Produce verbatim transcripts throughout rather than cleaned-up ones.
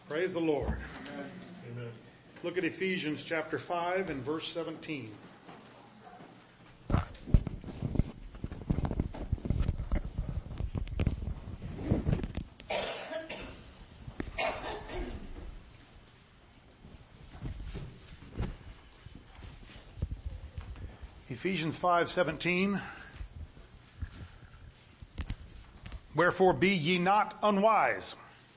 Praise the Lord. Amen. Amen. Look at Ephesians chapter five and verse seventeen. Ephesians five seventeen. Wherefore be ye not unwise,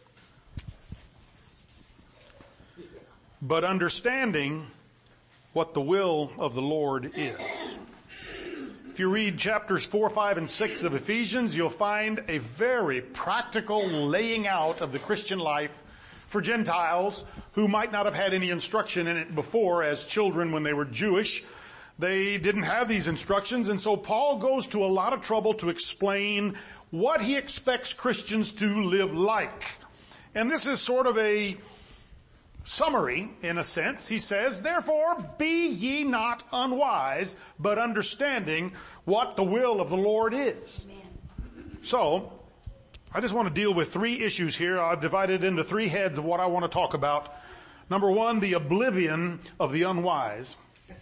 but understanding what the will of the Lord is. If you read chapters four, five, and six of Ephesians, you'll find a very practical laying out of the Christian life for Gentiles who might not have had any instruction in it before as children when they were Jewish. They didn't have these instructions, and so Paul goes to a lot of trouble to explain what he expects Christians to live like. And this is sort of a summary, in a sense. He says, therefore be ye not unwise, but understanding what the will of the Lord is. Amen. So, I just want to deal with three issues here. I've divided it into three heads of what I want to talk about. Number one, the oblivion of the unwise.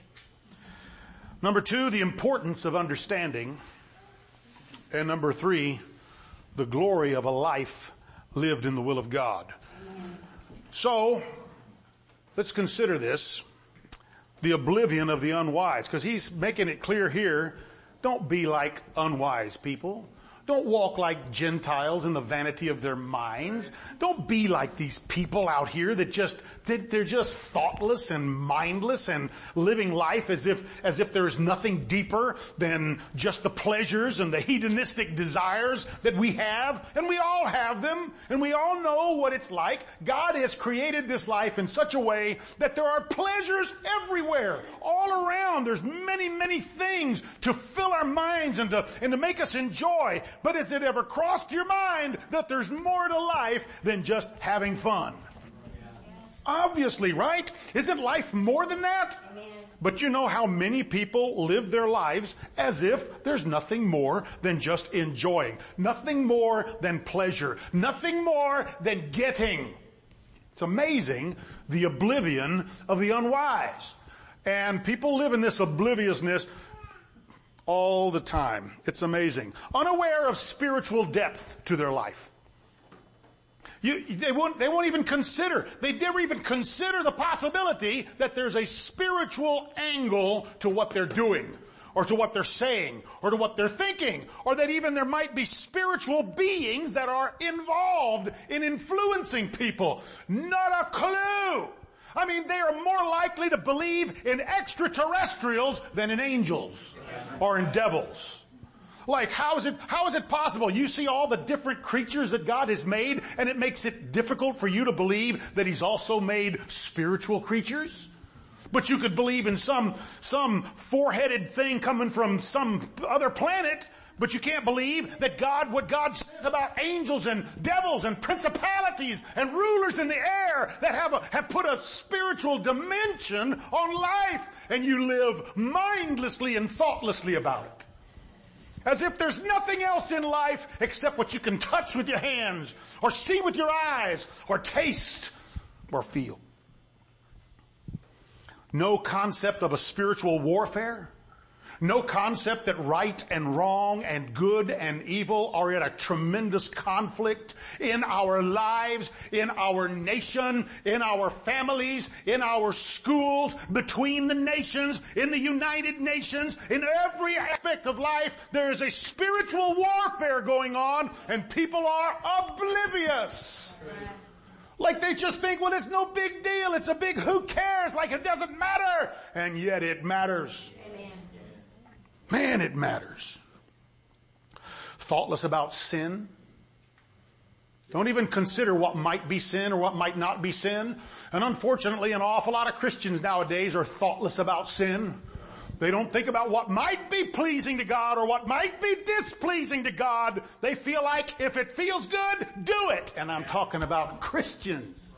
Number two, the importance of understanding. And number three, the glory of a life lived in the will of God. Amen. So, let's consider this, the oblivion of the unwise, because he's making it clear here, don't be like unwise people. Don't walk like Gentiles in the vanity of their minds. Don't be like these people out here that just, they're just thoughtless and mindless and living life as if, as if there's nothing deeper than just the pleasures and the hedonistic desires that we have. And we all have them, and we all know what it's like. God has created this life in such a way that there are pleasures everywhere, all around. There's many, many things to fill our minds and to, and to make us enjoy. But has it ever crossed your mind that there's more to life than just having fun? Obviously, right? Isn't life more than that? Amen. But you know how many people live their lives as if there's nothing more than just enjoying. Nothing more than pleasure. Nothing more than getting. It's amazing, the oblivion of the unwise. And people live in this obliviousness all the time. It's amazing. Unaware of spiritual depth to their life. You, they won't, they won't even consider, they never even consider the possibility that there's a spiritual angle to what they're doing, or to what they're saying, or to what they're thinking, or that even there might be spiritual beings that are involved in influencing people. Not a clue! I mean, they are more likely to believe in extraterrestrials than in angels or in devils. Like, how is it, how is it possible? You see all the different creatures that God has made, and it makes it difficult for you to believe that He's also made spiritual creatures? But you could believe in some, some four-headed thing coming from some other planet, but you can't believe that God, what God says about angels and devils and principalities and rulers in the air that have a, have put a spiritual dimension on life, and you live mindlessly and thoughtlessly about it. As if there's nothing else in life except what you can touch with your hands, or see with your eyes, or taste, or feel. No concept of a spiritual warfare. No concept that right and wrong and good and evil are in a tremendous conflict in our lives, in our nation, in our families, in our schools, between the nations, in the United Nations, in every aspect of life. There is a spiritual warfare going on, and people are oblivious. Like they just think, well, it's no big deal. It's a big who cares, like it doesn't matter. And yet it matters. Amen. Man, it matters. Thoughtless about sin. Don't even consider what might be sin or what might not be sin. And unfortunately, an awful lot of Christians nowadays are thoughtless about sin. They don't think about what might be pleasing to God or what might be displeasing to God. They feel like if it feels good, do it. And I'm talking about Christians.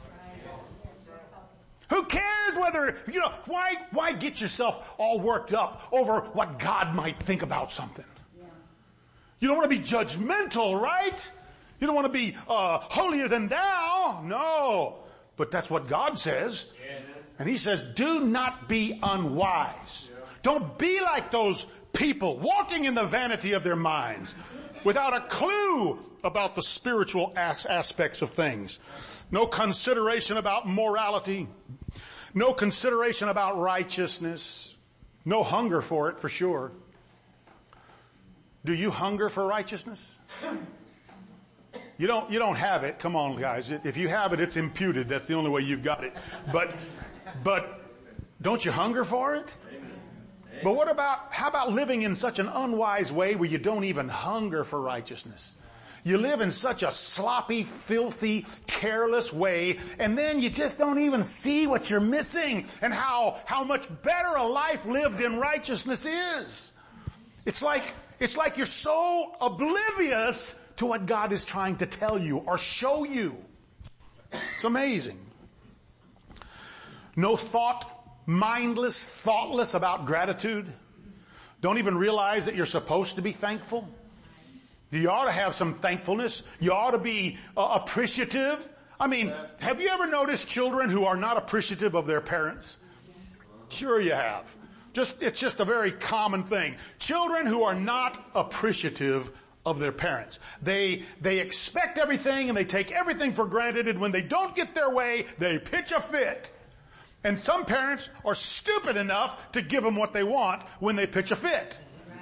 Who cares whether, you know, why, why get yourself all worked up over what God might think about something? Yeah. You don't want to be judgmental, right? You don't want to be, uh, holier than thou. No. but that's what God says. And he says, do not be unwise. Don't be like those people walking in the vanity of their minds without a clue about the spiritual as- aspects of things. No consideration about morality. No consideration about righteousness. No hunger for it, for sure. Do you hunger for righteousness? You don't, you don't have it. Come on, guys. If you have it, it's imputed. That's the only way you've got it. But, but don't you hunger for it? But what about, how about living in such an unwise way where you don't even hunger for righteousness? You live in such a sloppy, filthy, careless way, and then you just don't even see what you're missing and how, how much better a life lived in righteousness is. It's like, it's like you're so oblivious to what God is trying to tell you or show you. It's amazing. No thought, mindless, thoughtless about gratitude. Don't even realize that you're supposed to be thankful. You ought to have some thankfulness. You ought to be uh, appreciative. I mean, have you ever noticed children who are not appreciative of their parents? Sure you have. Just, it's just a very common thing. Children who are not appreciative of their parents. They, they expect everything and they take everything for granted, and when they don't get their way, they pitch a fit. And some parents are stupid enough to give them what they want when they pitch a fit.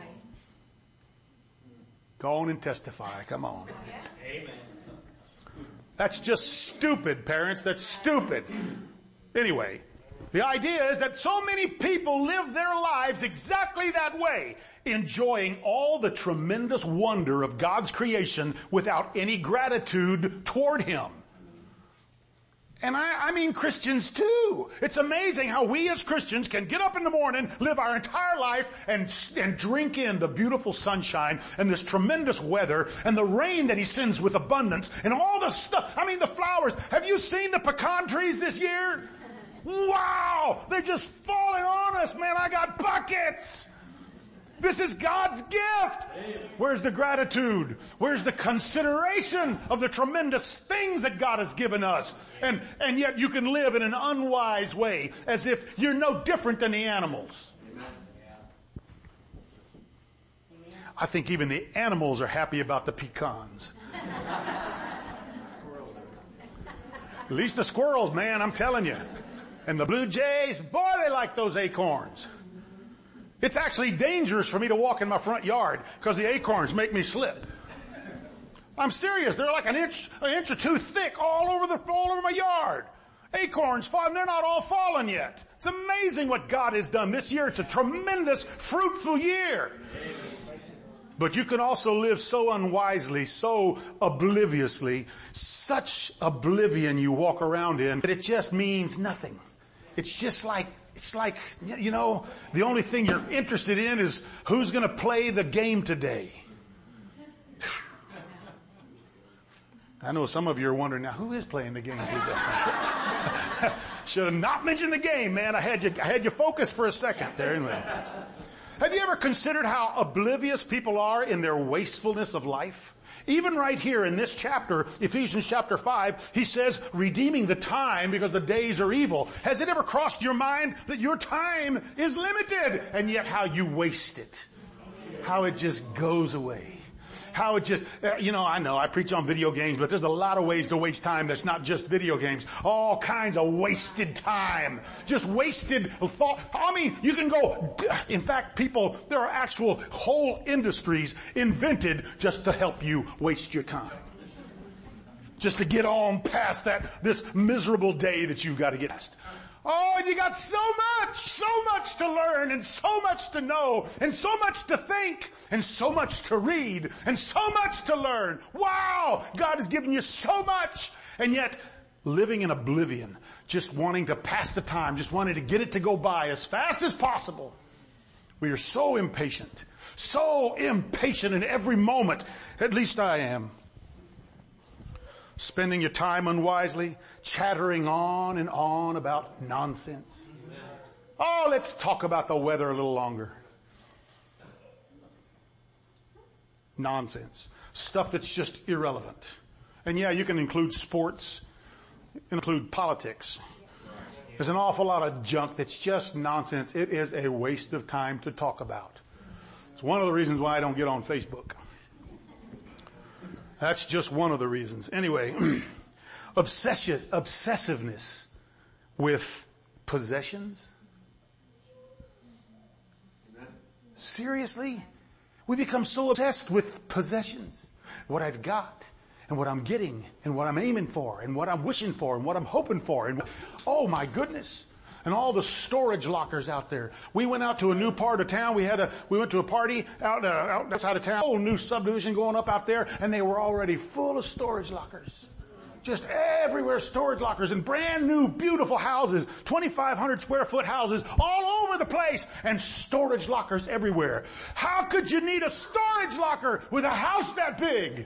Go on and testify. Come on. Amen. That's just stupid, parents. That's stupid. Anyway, the idea is that so many people live their lives exactly that way, enjoying all the tremendous wonder of God's creation without any gratitude toward Him. And I, I mean Christians too. It's amazing how we as Christians can get up in the morning, live our entire life, and, and drink in the beautiful sunshine and this tremendous weather and the rain that He sends with abundance and all the stuff. I mean the flowers. Have you seen the pecan trees this year? Wow! They're just falling on us, man. I got buckets. This is God's gift. Where's the gratitude? Where's the consideration of the tremendous things that God has given us? And, and yet you can live in an unwise way as if you're no different than the animals. I think even the animals are happy about the pecans. At least the squirrels, man, I'm telling you. And the blue jays, boy, they like those acorns. It's actually dangerous for me to walk in my front yard because the acorns make me slip. I'm serious. They're like an inch, an inch or two thick all over the, all over my yard. Acorns falling. They're not all fallen yet. It's amazing what God has done this year. It's a tremendous, fruitful year. But you can also live so unwisely, so obliviously, such oblivion you walk around in that it just means nothing. It's just like, it's like, you know, the only thing you're interested in is who's going to play the game today. I know some of you are wondering now, who is playing the game today? Should have not mentioned the game, man. I had you, I had you focused for a second there. Anyway. Have you ever considered how oblivious people are in their wastefulness of life? Even right here in this chapter, Ephesians chapter five, he says, redeeming the time because the days are evil. Has it ever crossed your mind that your time is limited and yet how you waste it? How it just goes away. How it just, you know, I know I preach on video games, but there's a lot of ways to waste time that's not just video games. All kinds of wasted time. Just wasted thought. I mean, you can go, in fact, people, there are actual whole industries invented just to help you waste your time. Just to get on past that, this miserable day that you've got to get past. Oh, and you got so much, so much to learn and so much to know and so much to think and so much to read and so much to learn. Wow! God has given you so much, and yet living in oblivion, just wanting to pass the time, just wanting to get it to go by as fast as possible. We are so impatient, so impatient in every moment. At least I am. Spending your time unwisely, chattering on and on about nonsense. Oh, let's talk about the weather a little longer. Nonsense. Stuff that's just irrelevant. And yeah, you can include sports. include politics. There's an awful lot of junk that's just nonsense. It is a waste of time to talk about. It's one of the reasons why I don't get on Facebook. That's just one of the reasons. Anyway, obsession, obsessiveness with possessions. Seriously? We become so obsessed with possessions. What I've got, and what I'm getting, and what I'm aiming for, and what I'm wishing for, and what I'm hoping for, and oh my goodness. And all the storage lockers out there. We went out to a new part of town. We had a, we went to a party out, uh, out outside of town. A whole new subdivision going up out there, and they were already full of storage lockers. Just everywhere storage lockers and brand new beautiful houses, twenty-five hundred square foot houses all over the place, and storage lockers everywhere. How could you need a storage locker with a house that big?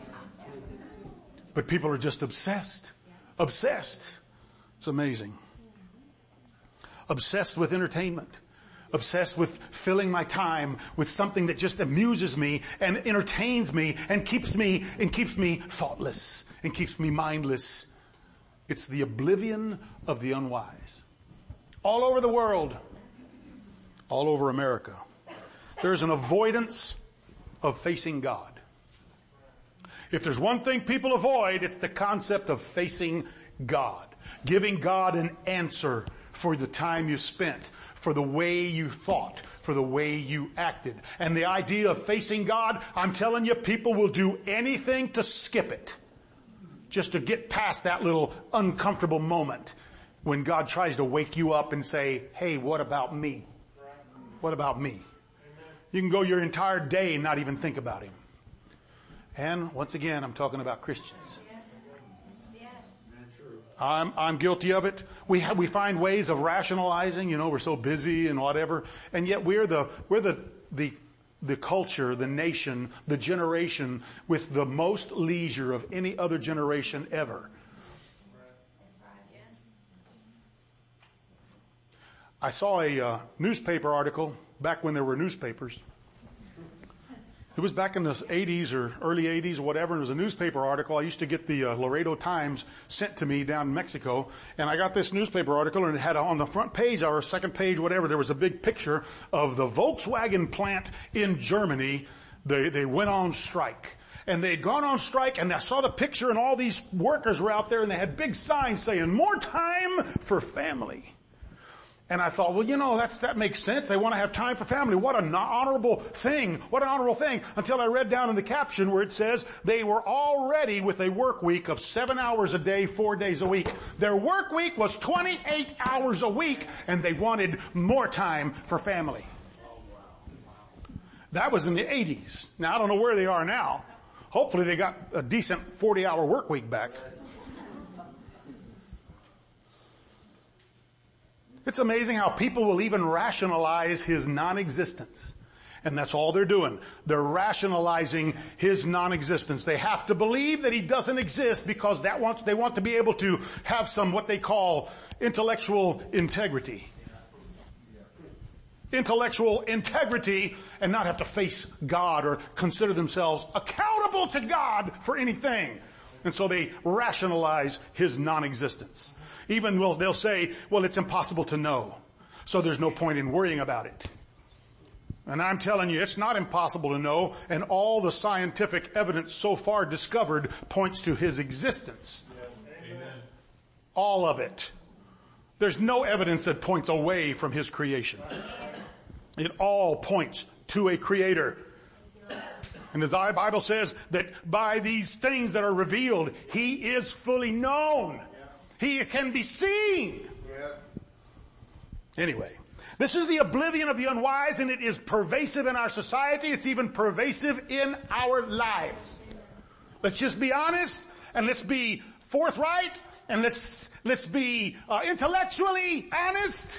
But people are just obsessed. Obsessed. It's amazing. Obsessed with entertainment. Obsessed with filling my time with something that just amuses me and entertains me and keeps me, and keeps me thoughtless and keeps me mindless. It's the oblivion of the unwise. All over the world. All over America. There's an avoidance of facing God. If there's one thing people avoid, it's the concept of facing God. Giving God an answer for the time you spent, for the way you thought, for the way you acted. And the idea of facing God, I'm telling you, people will do anything to skip it. Just to get past that little uncomfortable moment when God tries to wake you up and say, hey, what about me? What about me? You can go your entire day and not even think about Him. And once again, I'm talking about Christians. I'm, I'm guilty of it. We have, we find ways of rationalizing, you know, we're so busy and whatever. And yet we're the, we're the, the, the culture, the nation, the generation with the most leisure of any other generation ever. I saw a uh, newspaper article back when there were newspapers. It was back in the eighties or early eighties or whatever, and it was a newspaper article. I used to get the uh, Laredo Times sent to me down in Mexico, and I got this newspaper article, and it had on the front page or second page, whatever, there was a big picture of the Volkswagen plant in Germany. They, they went on strike. And they'd gone on strike, and I saw the picture, and all these workers were out there, and they had big signs saying, more time for family. And I thought, well, you know, that's, that makes sense. They want to have time for family. What an honorable thing. What an honorable thing. Until I read down in the caption where it says they were already with a work week of seven hours a day, four days a week. Their work week was twenty-eight hours a week, and they wanted more time for family. That was in the eighties. Now, I don't know where they are now. Hopefully they got a decent forty hour work week back. It's amazing how people will even rationalize His non-existence. And that's all they're doing. They're rationalizing His non-existence. They have to believe that He doesn't exist because that wants, they want to be able to have some what they call intellectual integrity. Intellectual integrity and not have to face God or consider themselves accountable to God for anything. And so they rationalize His non-existence. Even well, they'll say, well, it's impossible to know, so there's no point in worrying about it. And I'm telling you, it's not impossible to know, and all the scientific evidence so far discovered points to His existence. Yes. All of it. There's no evidence that points away from His creation. It all points to a Creator. And the Bible says that by these things that are revealed, He is fully known. He can be seen. Yes. Anyway, this is the oblivion of the unwise, and it is pervasive in our society. It's even pervasive in our lives. Let's just be honest, and let's be forthright, and let's, let's be uh, intellectually honest,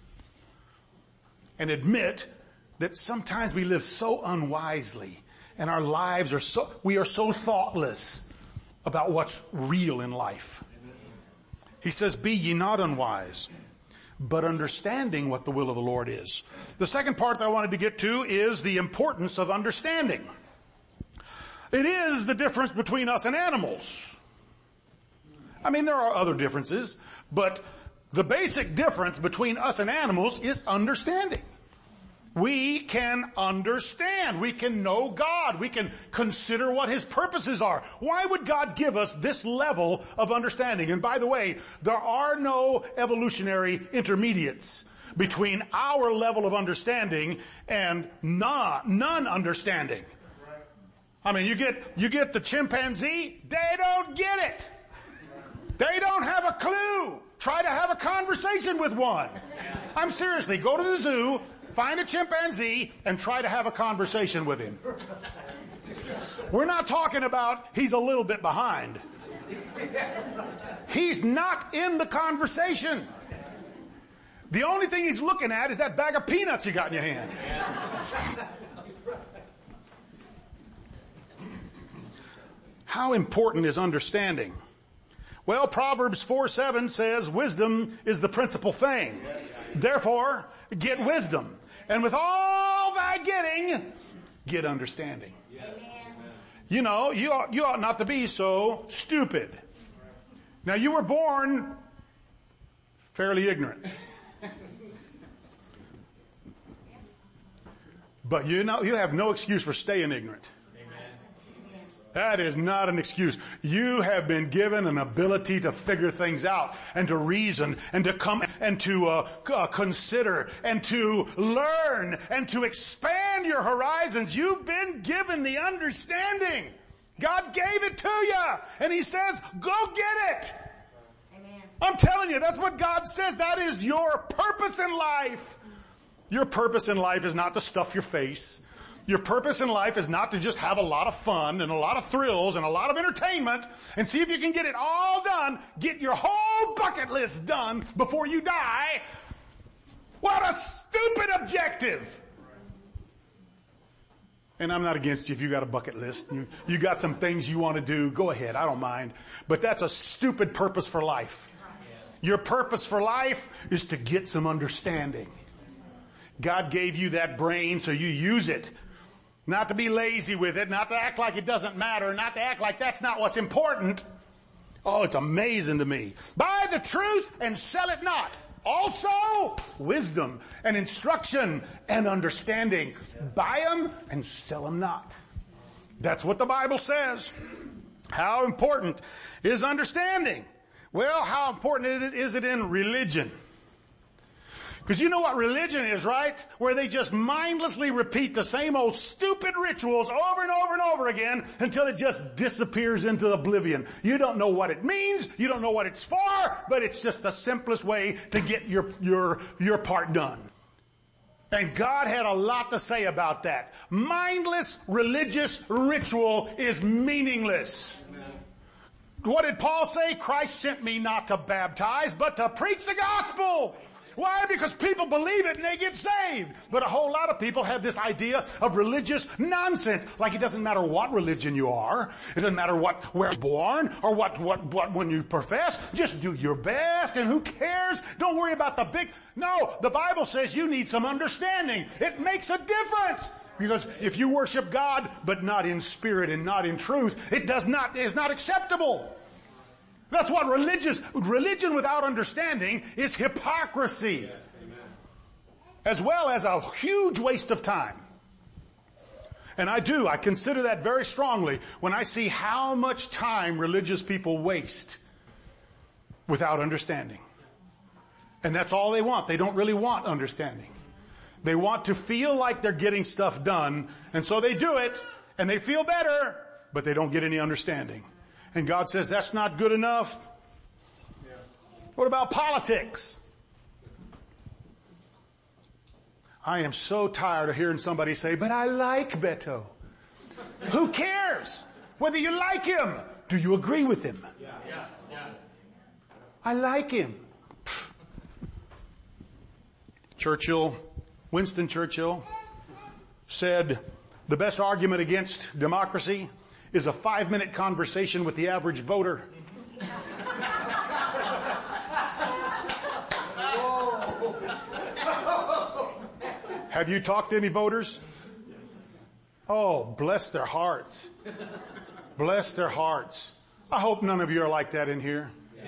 and admit that sometimes we live so unwisely, and our lives are so, we are so thoughtless about what's real in life. He says, be ye not unwise, but understanding what the will of the Lord is. The second part that I wanted to get to is the importance of understanding. It is the difference between us and animals. I mean, there are other differences, but the basic difference between us and animals is understanding. We can understand. We can know God. We can consider what His purposes are. Why would God give us this level of understanding? And by the way, there are no evolutionary intermediates between our level of understanding and non, non-understanding. I mean, you get, you get the chimpanzee, they don't get it. They don't have a clue. Try to have a conversation with one. I'm seriously, go to the zoo, find a chimpanzee, and try to have a conversation with him. We're not talking about he's a little bit behind. He's not in the conversation. The only thing he's looking at is that bag of peanuts you got in your hand. How important is understanding? Well, Proverbs four seven says wisdom is the principal thing. Therefore, get wisdom. And with all thy getting, get understanding. You know, you ought, you ought not to be so stupid. Now, you were born fairly ignorant. But you know, you have no excuse for staying ignorant. That is not an excuse. You have been given an ability to figure things out and to reason and to come and to uh, uh, consider and to learn and to expand your horizons. You've been given the understanding. God gave it to you. And He says, go get it. Amen. I'm telling you, that's what God says. That is your purpose in life. Your purpose in life is not to stuff your face. Your purpose in life is not to just have a lot of fun and a lot of thrills and a lot of entertainment and see if you can get it all done. Get your whole bucket list done before you die. What a stupid objective. And I'm not against you if you got a bucket list. You, you got some things you want to do. Go ahead. I don't mind. But that's a stupid purpose for life. Your purpose for life is to get some understanding. God gave you that brain so you use it. Not to be lazy with it, not to act like it doesn't matter, not to act like that's not what's important. Oh, it's amazing to me. Buy the truth and sell it not. Also, wisdom and instruction and understanding. Buy them and sell them not. That's what the Bible says. How important is understanding? Well, how important is it in religion? Because you know what religion is, right? Where they just mindlessly repeat the same old stupid rituals over and over and over again until it just disappears into oblivion. You don't know what it means. You don't know what it's for, but it's just the simplest way to get your, your, your part done. And God had a lot to say about that. Mindless religious ritual is meaningless. What did Paul say? Christ sent me not to baptize, but to preach the gospel. Why? Because people believe it and they get saved. But a whole lot of people have this idea of religious nonsense. Like it doesn't matter what religion you are. It doesn't matter what, where you're born or what, what, what, when you profess. Just do your best and who cares? Don't worry about the big, no, the Bible says you need some understanding. It makes a difference. Because if you worship God, but not in spirit and not in truth, it does not, is not acceptable. That's what religious, religion without understanding is hypocrisy. Yes, as well as a huge waste of time. And I do, I consider that very strongly when I see how much time religious people waste without understanding. And that's all they want. They don't really want understanding. They want to feel like they're getting stuff done, and so they do it, and they feel better, but they don't get any understanding. And God says, that's not good enough. Yeah. What about politics? I am so tired of hearing somebody say, but I like Beto. Who cares whether you like him? Do you agree with him? Yeah. Yeah. Yeah. I like him. Churchill, Winston Churchill said, the best argument against democracy is a five-minute conversation with the average voter. Have you talked to any voters? Oh, bless their hearts. Bless their hearts. I hope none of you are like that in here.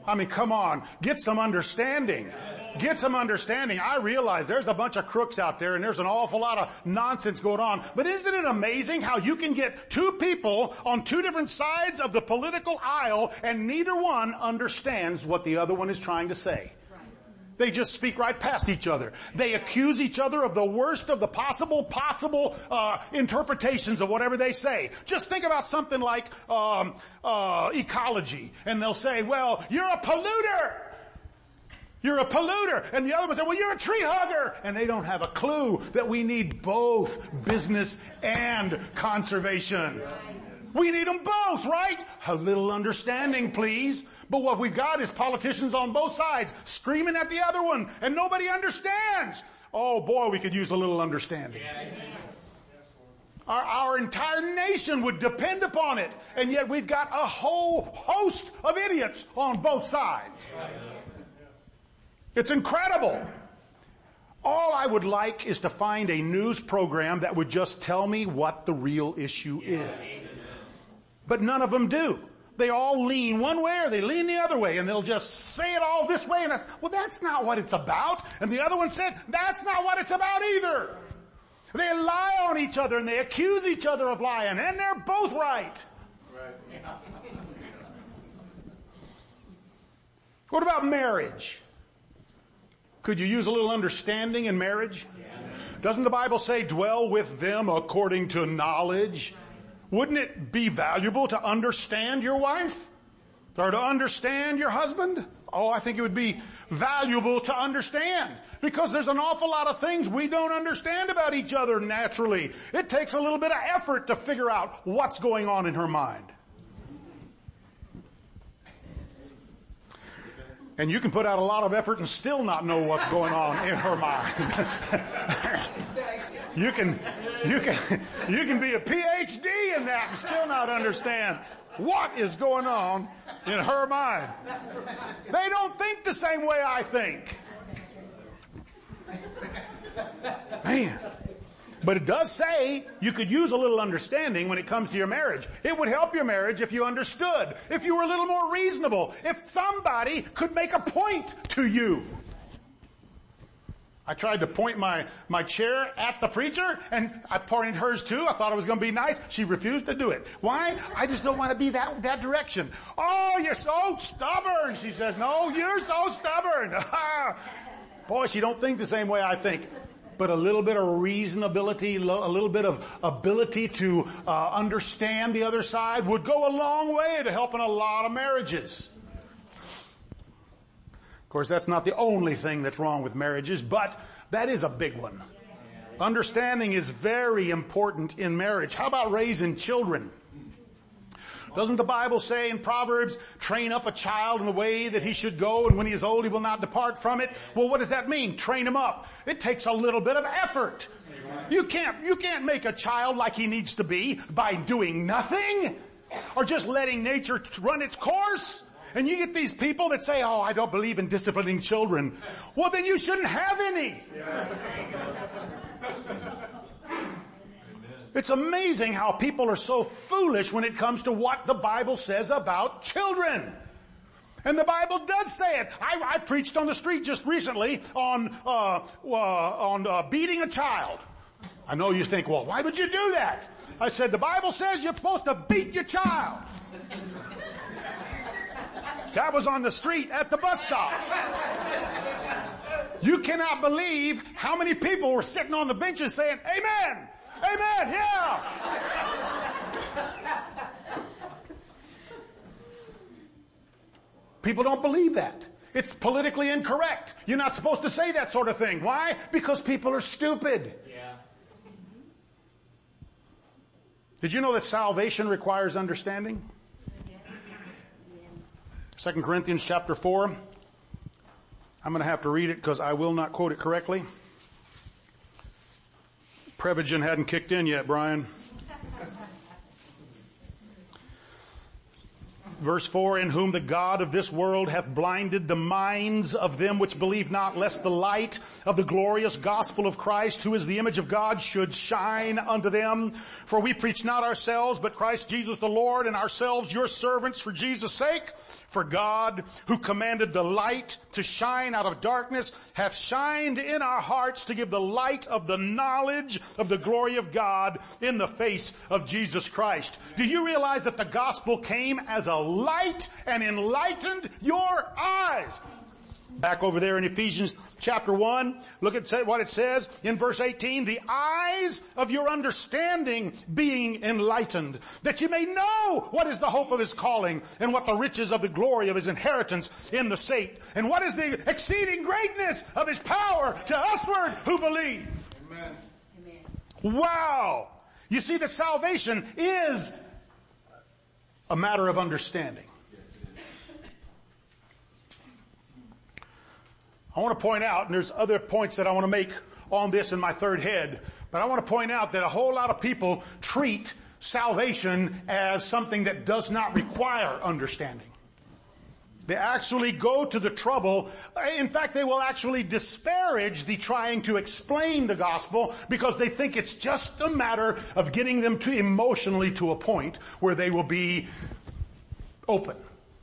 I mean, come on, get some understanding. Get some understanding. I realize there's a bunch of crooks out there and there's an awful lot of nonsense going on. But isn't it amazing how you can get two people on two different sides of the political aisle and neither one understands what the other one is trying to say? They just speak right past each other. They accuse each other of the worst of the possible, possible uh interpretations of whatever they say. Just think about something like um uh ecology. And they'll say, well, you're a polluter. You're a polluter. And the other one said, well, you're a tree hugger. And they don't have a clue that we need both business and conservation. We need them both, right? A little understanding, please. But what we've got is politicians on both sides screaming at the other one, and nobody understands. Oh boy, we could use a little understanding. Our, our entire nation would depend upon it, and yet we've got a whole host of idiots on both sides. It's incredible. All I would like is to find a news program that would just tell me what the real issue is. But none of them do. They all lean one way or they lean the other way, and they'll just say it all this way, and that's, well, that's not what it's about. And the other one said, that's not what it's about either. They lie on each other and they accuse each other of lying, and they're both right. Right. What about marriage? Could you use a little understanding in marriage? Doesn't the Bible say, dwell with them according to knowledge? Wouldn't it be valuable to understand your wife? Or to understand your husband? Oh, I think it would be valuable to understand. Because there's an awful lot of things we don't understand about each other naturally. It takes a little bit of effort to figure out what's going on in her mind. And you can put out a lot of effort and still not know what's going on in her mind. You can, you can, you can be a P H D in that and still not understand what is going on in her mind. They don't think the same way I think. Man. But it does say you could use a little understanding when it comes to your marriage. It would help your marriage if you understood, if you were a little more reasonable, if somebody could make a point to you. I tried to point my, my chair at the preacher, and I pointed hers too. I thought it was going to be nice. She refused to do it. Why? I just don't want to be that, that direction. Oh, you're so stubborn. She says, no, you're so stubborn. Boy, she don't think the same way I think. But a little bit of reasonability, a little bit of ability to uh, understand the other side would go a long way to helping a lot of marriages. Of course, that's not the only thing that's wrong with marriages, but that is a big one. Understanding is very important in marriage. How about raising children? Doesn't the Bible say in Proverbs, train up a child in the way that he should go, and when he is old he will not depart from it? Well, what does that mean? Train him up. It takes a little bit of effort. You can't, you can't make a child like he needs to be by doing nothing or just letting nature run its course. And you get these people that say, oh, I don't believe in disciplining children. Well, then you shouldn't have any. It's amazing how people are so foolish when it comes to what the Bible says about children. And the Bible does say it. I, I preached on the street just recently on uh, uh, on uh, beating a child. I know you think, well, why would you do that? I said, the Bible says you're supposed to beat your child. That was on the street at the bus stop. You cannot believe how many people were sitting on the benches saying, amen. Amen, yeah. People don't believe that. It's politically incorrect. You're not supposed to say that sort of thing. Why? Because people are stupid. Yeah. Did you know that salvation requires understanding? Second Corinthians chapter four. I'm going to have to read it because I will not quote it correctly. Prevagen hadn't kicked in yet, Brian. Verse four, in whom the God of this world hath blinded the minds of them which believe not, lest the light of the glorious gospel of Christ, who is the image of God, should shine unto them. For we preach not ourselves, but Christ Jesus the Lord, and ourselves your servants for Jesus' sake. For God, who commanded the light to shine out of darkness, hath shined in our hearts to give the light of the knowledge of the glory of God in the face of Jesus Christ. Do you realize that the gospel came as a light and enlightened your eyes? Back over there in Ephesians chapter one, look at what it says in verse eighteen, the eyes of your understanding being enlightened, that you may know what is the hope of his calling, and what the riches of the glory of his inheritance in the saints, and what is the exceeding greatness of his power to usward who believe. Amen. Amen. Wow! You see that salvation is a matter of understanding. I want to point out, and there's other points that I want to make on this in my third head, but I want to point out that a whole lot of people treat salvation as something that does not require understanding. They actually go to the trouble. In fact, they will actually disparage the trying to explain the gospel because they think it's just a matter of getting them to emotionally to a point where they will be open.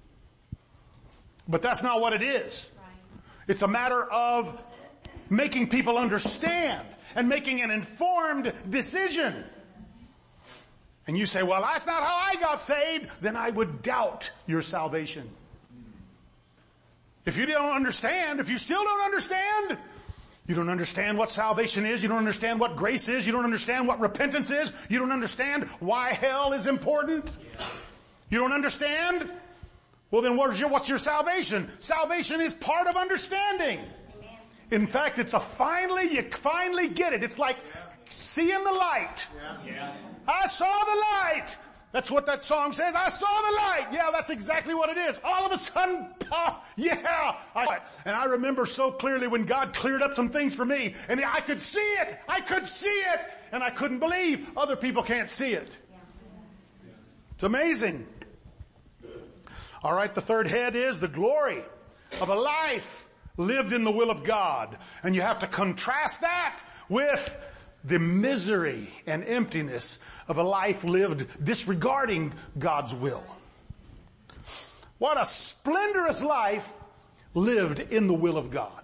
But that's not what it is. It's a matter of making people understand and making an informed decision. And you say, well, that's not how I got saved. Then I would doubt your salvation. If you don't understand, if you still don't understand, you don't understand what salvation is, you don't understand what grace is, you don't understand what repentance is, you don't understand why hell is important, you don't understand, well then what's your, what's your salvation? Salvation is part of understanding. In fact, it's a finally, you finally get it. It's like seeing the light. I saw the light. That's what that song says. I saw the light. Yeah, that's exactly what it is. All of a sudden, oh, yeah. I, and I remember so clearly when God cleared up some things for me. And I could see it. I could see it. And I couldn't believe other people can't see it. It's amazing. All right, the third head is the glory of a life lived in the will of God. And you have to contrast that with the misery and emptiness of a life lived disregarding God's will. What a splendorous life lived in the will of God.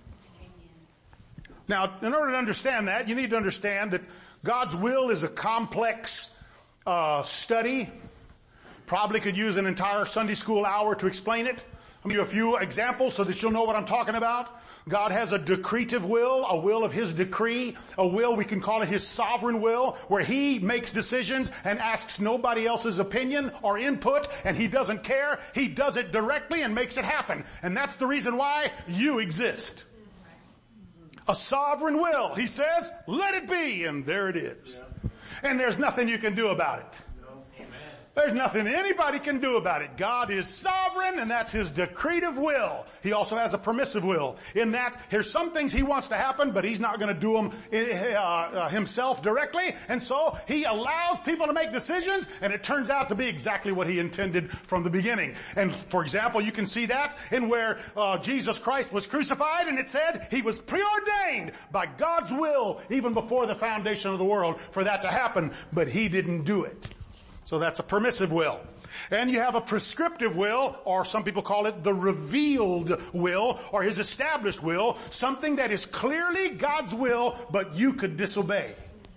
Now, in order to understand that, you need to understand that God's will is a complex uh, study. Probably could use an entire Sunday school hour to explain it. I'll give you a few examples so that you'll know what I'm talking about. God has a decretive will, a will of His decree, a will, we can call it His sovereign will, where He makes decisions and asks nobody else's opinion or input, and He doesn't care. He does it directly and makes it happen. And that's the reason why you exist. A sovereign will. He says, let it be, and there it is. And there's nothing you can do about it. There's nothing anybody can do about it. God is sovereign, and that's His decretive will. He also has a permissive will. In that, there's some things He wants to happen, but He's not going to do them uh, Himself directly. And so He allows people to make decisions, and it turns out to be exactly what He intended from the beginning. And for example, you can see that in where uh, Jesus Christ was crucified, and it said He was preordained by God's will even before the foundation of the world for that to happen, but He didn't do it. So that's a permissive will. And you have a prescriptive will, or some people call it the revealed will, or His established will, something that is clearly God's will, but you could disobey.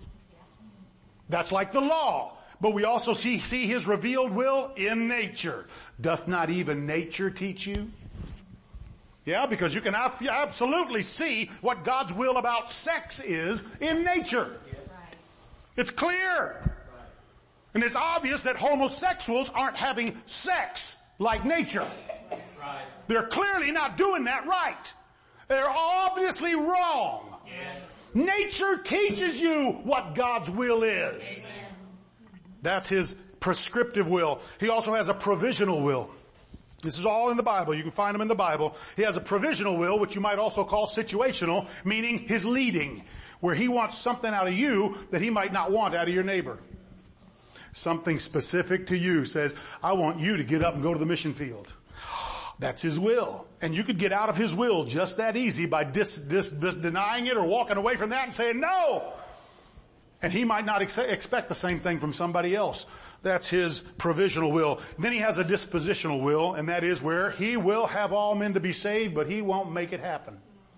That's like the law. But we also see, see His revealed will in nature. Doth not even nature teach you? Yeah, because you can absolutely see what God's will about sex is in nature. It's clear. And it's obvious that homosexuals aren't having sex like nature. Right. They're clearly not doing that right. They're obviously wrong. Yeah. Nature teaches you what God's will is. Amen. That's His prescriptive will. He also has a provisional will. This is all in the Bible. You can find them in the Bible. He has a provisional will, which you might also call situational, meaning His leading, where He wants something out of you that He might not want out of your neighbor. Something specific to you says, I want you to get up and go to the mission field. That's his will. And you could get out of his will just that easy by dis, dis, dis denying it or walking away from that and saying no. And he might not ex- expect the same thing from somebody else. That's his provisional will. Then he has a dispositional will, and that is where he will have all men to be saved, but he won't make it happen.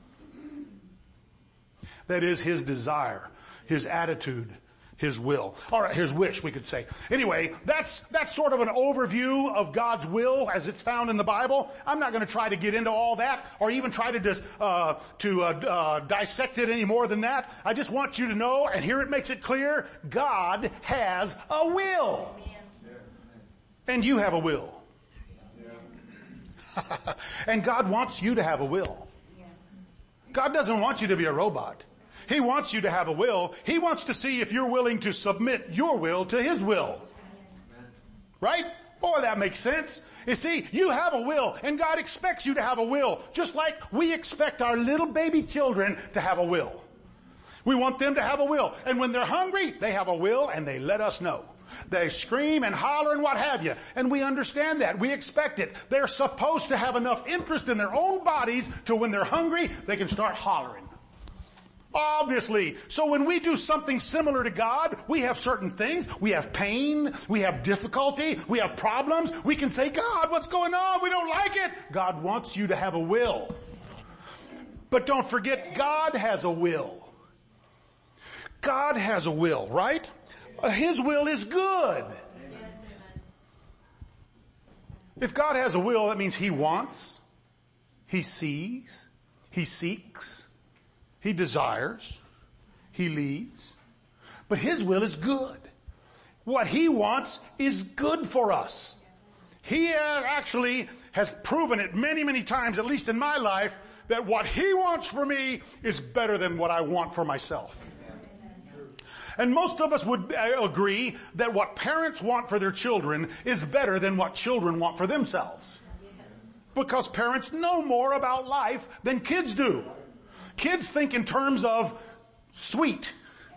That is his desire, his attitude, his will. All right, his wish, we could say. Anyway, that's that's sort of an overview of God's will as it's found in the Bible. I'm not going to try to get into all that or even try to dis, uh, to uh, uh, dissect it any more than that. I just want you to know, and here it makes it clear, God has a will. And you have a will. And God wants you to have a will. God doesn't want you to be a robot. He wants you to have a will. He wants to see if you're willing to submit your will to his will. Right? Boy, that makes sense. You see, you have a will, and God expects you to have a will, just like we expect our little baby children to have a will. We want them to have a will. And when they're hungry, they have a will, and they let us know. They scream and holler and what have you. And we understand that. We expect it. They're supposed to have enough interest in their own bodies to when they're hungry, they can start hollering. Obviously. So when we do something similar to God, we have certain things. We have pain. We have difficulty. We have problems. We can say, God, what's going on? We don't like it. God wants you to have a will. But don't forget, God has a will. God has a will, right? His will is good. If God has a will, that means he wants, he sees, he seeks, he desires, he leads. But his will is good. What he wants is good for us. He actually has proven it many, many times, at least in my life, that what he wants for me is better than what I want for myself. And most of us would agree that what parents want for their children is better than what children want for themselves. Because parents know more about life than kids do. Kids think in terms of sweet.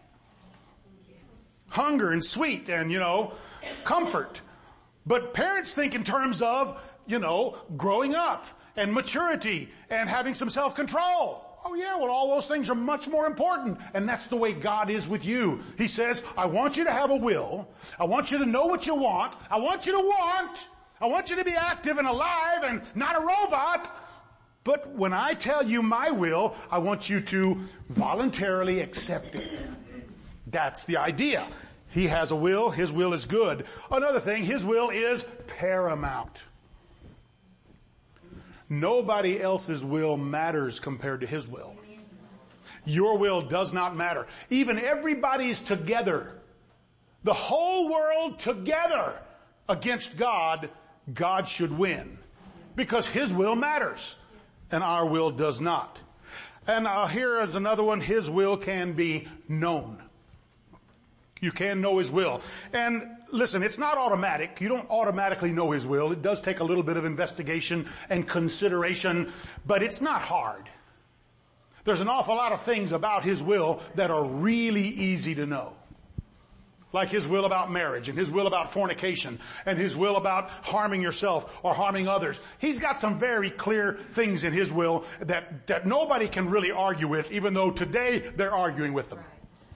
Hunger and sweet and, you know, comfort. But parents think in terms of, you know, growing up and maturity and having some self-control. Oh yeah, well all those things are much more important. And that's the way God is with you. He says, I want you to have a will. I want you to know what you want. I want you to want. I want you to be active and alive and not a robot. But when I tell you my will, I want you to voluntarily accept it. That's the idea. He has a will. His will is good. Another thing, his will is paramount. Nobody else's will matters compared to his will. Your will does not matter. Even everybody's together, the whole world together against God, God should win. Because his will matters and our will does not. And uh, here is another one. His will can be known. You can know his will. And listen, it's not automatic. You don't automatically know his will. It does take a little bit of investigation and consideration, but it's not hard. There's an awful lot of things about his will that are really easy to know. Like his will about marriage and his will about fornication and his will about harming yourself or harming others. He's got some very clear things in his will that, that nobody can really argue with, even though today they're arguing with them.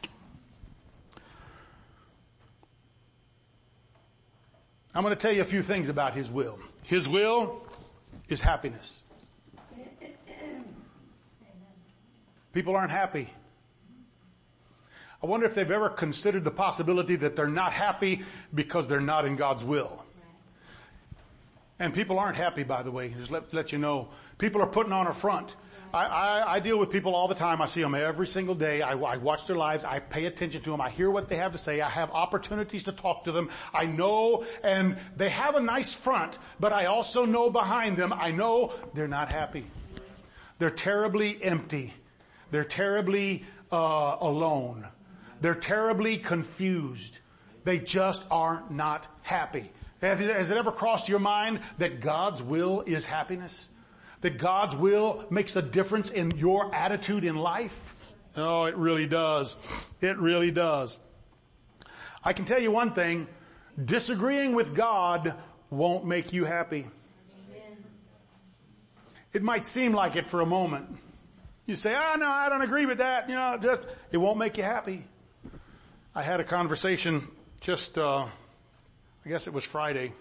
I'm going to tell you a few things about his will. His will is happiness. People aren't happy. I wonder if they've ever considered the possibility that they're not happy because they're not in God's will. And people aren't happy, by the way. Just let, let you know. People are putting on a front. I, I, I deal with people all the time. I see them every single day. I, I watch their lives. I pay attention to them. I hear what they have to say. I have opportunities to talk to them. I know, and they have a nice front, but I also know behind them, I know they're not happy. They're terribly empty. They're terribly uh, alone. They're terribly confused. They just are not happy. Has it ever crossed your mind that God's will is happiness? That God's will makes a difference in your attitude in life? Oh, it really does. It really does. I can tell you one thing. Disagreeing with God won't make you happy. It might seem like it for a moment. You say, oh no, I don't agree with that. You know, just, it won't make you happy. I had a conversation just, uh, I guess it was Friday.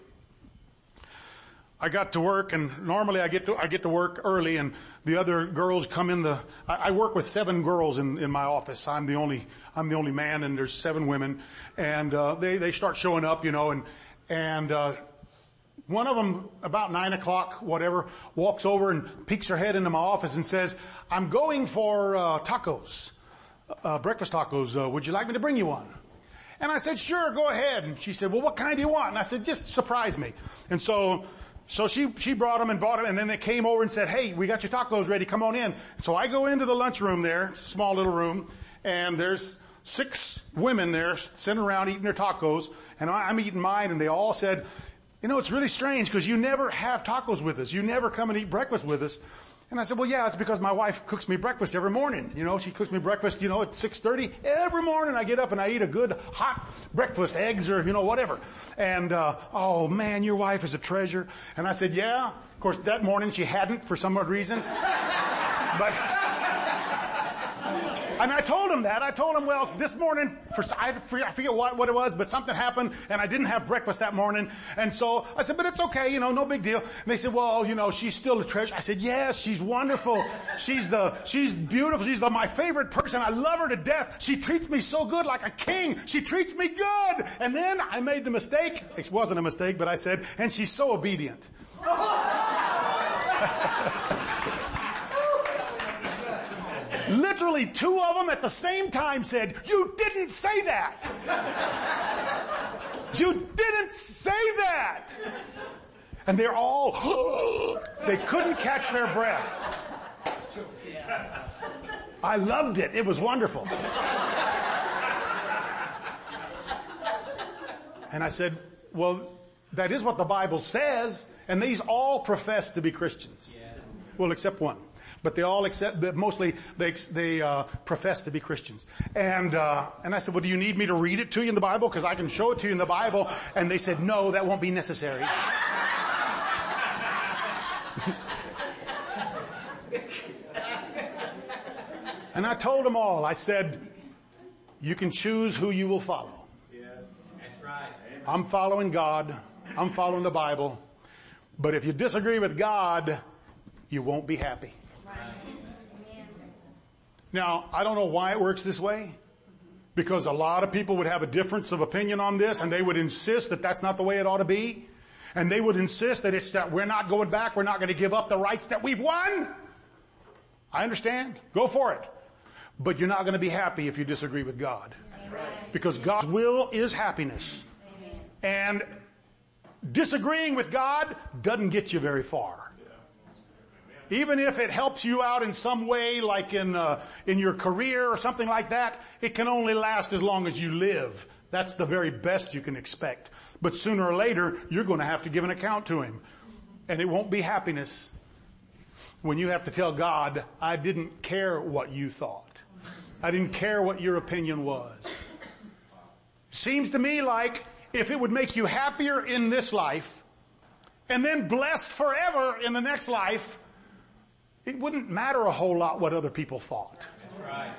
I got to work, and normally I get to, I get to work early, and the other girls come in the, I, I work with seven girls in, in my office. I'm the only, I'm the only man, and there's seven women, and, uh, they, they start showing up, you know, and, and, uh, one of them, about nine o'clock, whatever, walks over and peeks her head into my office and says, I'm going for, uh, tacos, uh, breakfast tacos. Uh, would you like me to bring you one? And I said, sure, go ahead. And she said, well, what kind do you want? And I said, just surprise me. And so, So she, she brought them and bought them, and then they came over and said, hey, we got your tacos ready, come on in. So I go into the lunchroom there, small little room, and there's six women there sitting around eating their tacos, and I'm eating mine, and they all said, you know, it's really strange because you never have tacos with us. You never come and eat breakfast with us. And I said, well, yeah, it's because my wife cooks me breakfast every morning. You know, she cooks me breakfast, you know, at six thirty. Every morning I get up and I eat a good hot breakfast, eggs or, you know, whatever. And, uh, oh man, your wife is a treasure. And I said, yeah. Of course, that morning she hadn't for some odd reason. But, and I told him that. I told him, well, this morning, for, I forget what, what it was, but something happened and I didn't have breakfast that morning. And so I said, but it's okay, you know, no big deal. And they said, well, you know, she's still a treasure. I said, yes, she's wonderful. She's the, she's beautiful. She's the, my favorite person. I love her to death. She treats me so good, like a king. She treats me good. And then I made the mistake. It wasn't a mistake, but I said, and she's so obedient. Literally two of them at the same time said, you didn't say that. You didn't say that. And they're all, they couldn't catch their breath. I loved it. It was wonderful. And I said, well, that is what the Bible says. And these all profess to be Christians. Well, except one. But they all accept, mostly they, they, uh, profess to be Christians. And, uh, and I said, well, do you need me to read it to you in the Bible? Cause I can show it to you in the Bible. And they said, no, that won't be necessary. And I told them all, I said, you can choose who you will follow. Yes, that's right. I'm following God. I'm following the Bible. But if you disagree with God, you won't be happy. Now, I don't know why it works this way, because a lot of people would have a difference of opinion on this, and they would insist that that's not the way it ought to be. And they would insist that it's that we're not going back, we're not going to give up the rights that we've won. I understand. Go for it. But you're not going to be happy if you disagree with God. Because God's will is happiness. And disagreeing with God doesn't get you very far. Even if it helps you out in some way, like in uh, in your career or something like that, it can only last as long as you live. That's the very best you can expect. But sooner or later, you're going to have to give an account to Him. And it won't be happiness when you have to tell God, I didn't care what you thought. I didn't care what your opinion was. Seems to me like if it would make you happier in this life and then blessed forever in the next life, it wouldn't matter a whole lot what other people thought. That's right.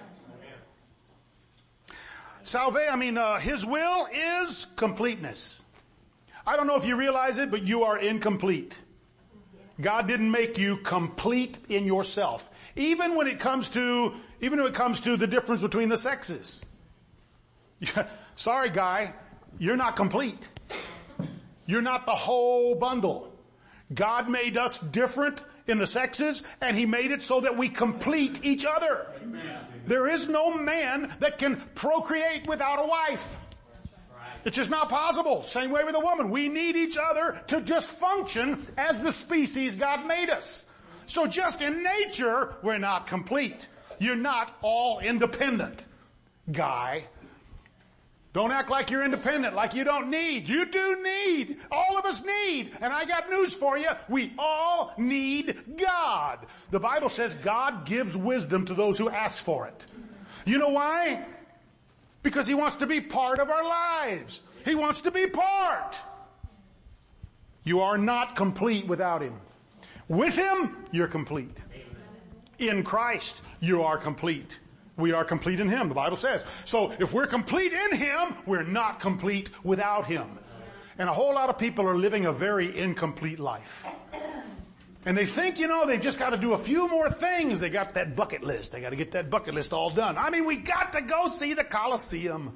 Salvation, I mean, uh, His will is completeness. I don't know if you realize it, but you are incomplete. God didn't make you complete in yourself. Even when it comes to, even when it comes to the difference between the sexes. Sorry, guy, you're not complete. You're not the whole bundle. God made us different in the sexes, and He made it so that we complete each other. Amen. There is no man that can procreate without a wife. It's just not possible. Same way with a woman. We need each other to just function as the species God made us. So just in nature, we're not complete. You're not all independent, guy. Don't act like you're independent, like you don't need. You do need. All of us need. And I got news for you. We all need God. The Bible says God gives wisdom to those who ask for it. You know why? Because He wants to be part of our lives. He wants to be part. You are not complete without Him. With Him, you're complete. In Christ, you are complete. We are complete in Him, the Bible says. So if we're complete in Him, we're not complete without Him. And a whole lot of people are living a very incomplete life. And they think, you know, they've just got to do a few more things. They got that bucket list. They got to get that bucket list all done. I mean, we got to go see the Colosseum.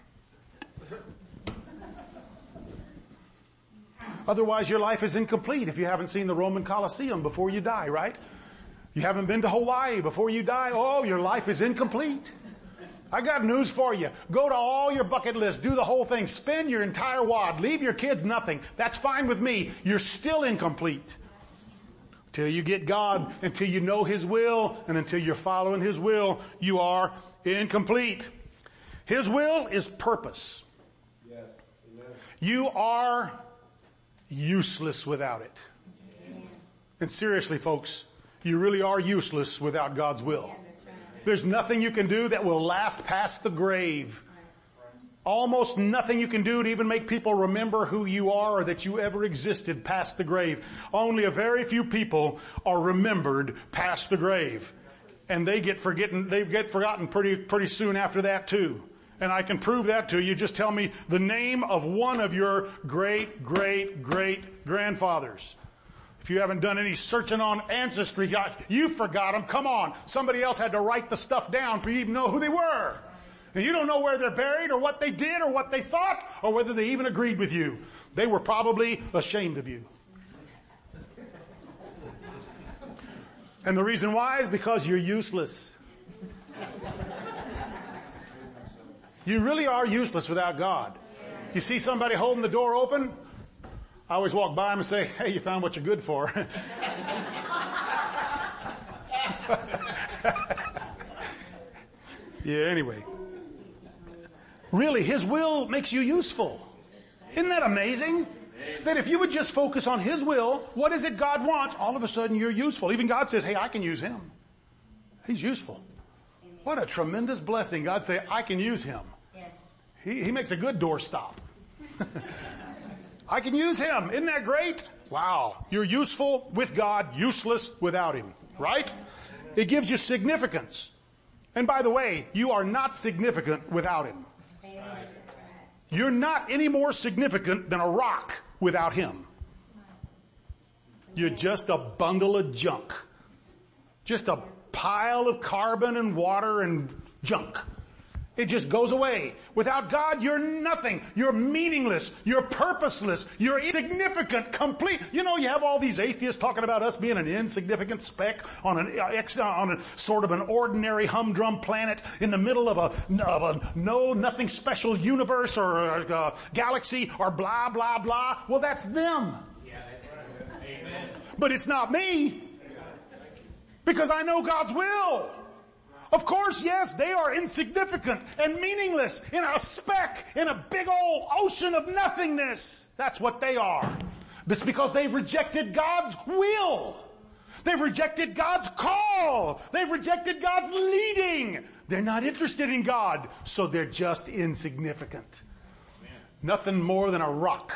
Otherwise, your life is incomplete if you haven't seen the Roman Colosseum before you die, right? You haven't been to Hawaii before you die. Oh, your life is incomplete. I got news for you. Go to all your bucket lists. Do the whole thing. Spend your entire wad. Leave your kids nothing. That's fine with me. You're still incomplete. Until you get God, until you know His will, and until you're following His will, you are incomplete. His will is purpose. Yes. Amen. You are useless without it. And seriously, folks, you really are useless without God's will. There's nothing you can do that will last past the grave. Almost nothing you can do to even make people remember who you are or that you ever existed past the grave. Only a very few people are remembered past the grave. And they get forgotten, they get forgotten pretty, pretty soon after that too. And I can prove that to you. Just tell me the name of one of your great, great, great grandfathers. If you haven't done any searching on Ancestry, you forgot them. Come on. Somebody else had to write the stuff down for you to even know who they were. And you don't know where they're buried or what they did or what they thought or whether they even agreed with you. They were probably ashamed of you. And the reason why is because you're useless. You really are useless without God. You see somebody holding the door open? I always walk by them and say, hey, you found what you're good for. Yeah, anyway. Really, His will makes you useful. Isn't that amazing? That if you would just focus on His will, what is it God wants, all of a sudden you're useful. Even God says, hey, I can use him. He's useful. What a tremendous blessing. God say, I can use him. Yes. He, he makes a good doorstop. I can use him. Isn't that great? Wow. You're useful with God, useless without Him. Right? It gives you significance. And by the way, you are not significant without Him. You're not any more significant than a rock without Him. You're just a bundle of junk. Just a pile of carbon and water and junk. It just goes away. Without God, you're nothing. You're meaningless. You're purposeless. You're insignificant, complete. You know, you have all these atheists talking about us being an insignificant speck on an on a sort of an ordinary humdrum planet in the middle of a, of a no, nothing special universe or a, a galaxy or blah, blah, blah. Well, that's them. Yeah, that's right. Amen. But it's not me. Because I know God's will. Of course, yes, they are insignificant and meaningless in a speck in a big old ocean of nothingness. That's what they are. It's because they've rejected God's will. They've rejected God's call. They've rejected God's leading. They're not interested in God, so they're just insignificant. Amen. Nothing more than a rock.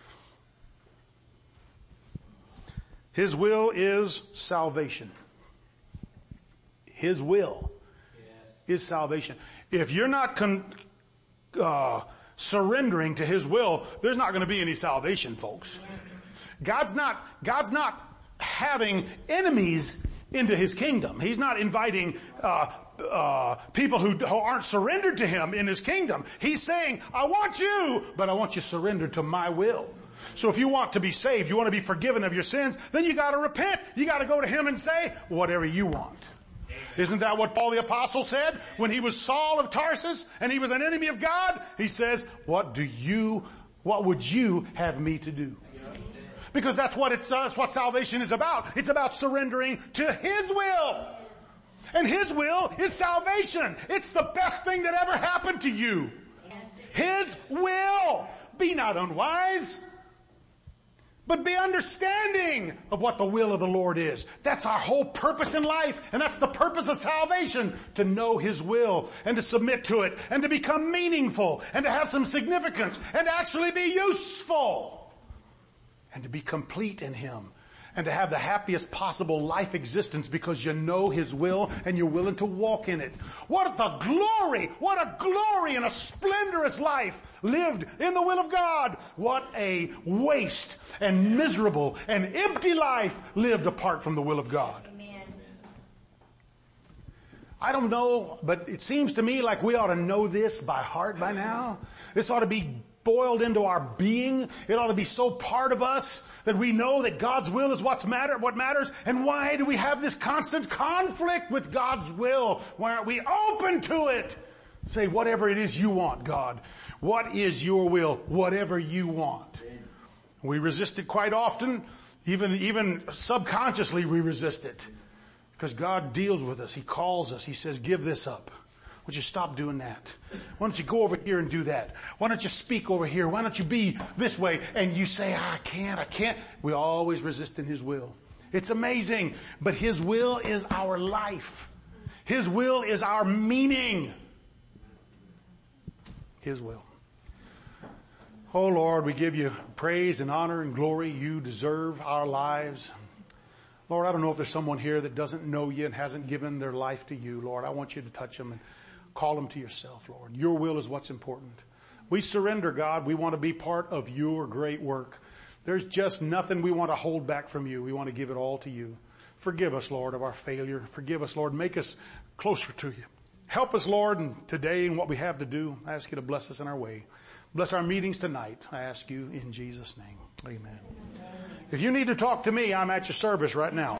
His will is salvation. His will is salvation. If you're not con- uh, surrendering to His will, there's not going to be any salvation, folks. God's not, God's not having enemies into His kingdom. He's not inviting, uh, uh, people who, who aren't surrendered to Him in His kingdom. He's saying, I want you, but I want you surrendered to my will. So if you want to be saved, you want to be forgiven of your sins, then you got to repent. You got to go to Him and say, whatever you want. Isn't that what Paul the Apostle said when he was Saul of Tarsus and he was an enemy of God? He says, what do you, what would you have me to do? Because that's what it's, that's what salvation is about. It's about surrendering to His will. And His will is salvation. It's the best thing that ever happened to you. His will. Be not unwise. but be understanding of what the will of the Lord is. That's our whole purpose in life, and that's the purpose of salvation, to know His will and to submit to it and to become meaningful and to have some significance and to actually be useful and to be complete in Him and to have the happiest possible life existence because you know His will and you're willing to walk in it. What the glory, what a glory and a splendorous life lived in the will of God. What a waste and miserable and empty life lived apart from the will of God. Amen. I don't know, but it seems to me like we ought to know this by heart by now. This ought to be boiled into our being. It ought to be so part of us that we know that God's will is what's matter, what matters. And why do we have this constant conflict with God's will? Why aren't we open to it? Say, whatever it is you want, God. What is your will? Whatever you want. We resist it quite often. Even, even subconsciously we resist it. Because God deals with us. He calls us. He says, give this up. Would you stop doing that? Why don't you go over here and do that? Why don't you speak over here? Why don't you be this way? And you say, I can't, I can't. We always resist in His will. It's amazing. But His will is our life. His will is our meaning. His will. Oh Lord, we give you praise and honor and glory. You deserve our lives. Lord, I don't know if there's someone here that doesn't know you and hasn't given their life to you. Lord, I want you to touch them and call them to yourself, Lord. Your will is what's important. We surrender, God. We want to be part of your great work. There's just nothing we want to hold back from you. We want to give it all to you. Forgive us, Lord, of our failure. Forgive us, Lord. Make us closer to you. Help us, Lord, and today in what we have to do. I ask you to bless us in our way. Bless our meetings tonight. I ask you in Jesus' name. Amen. If you need to talk to me, I'm at your service right now.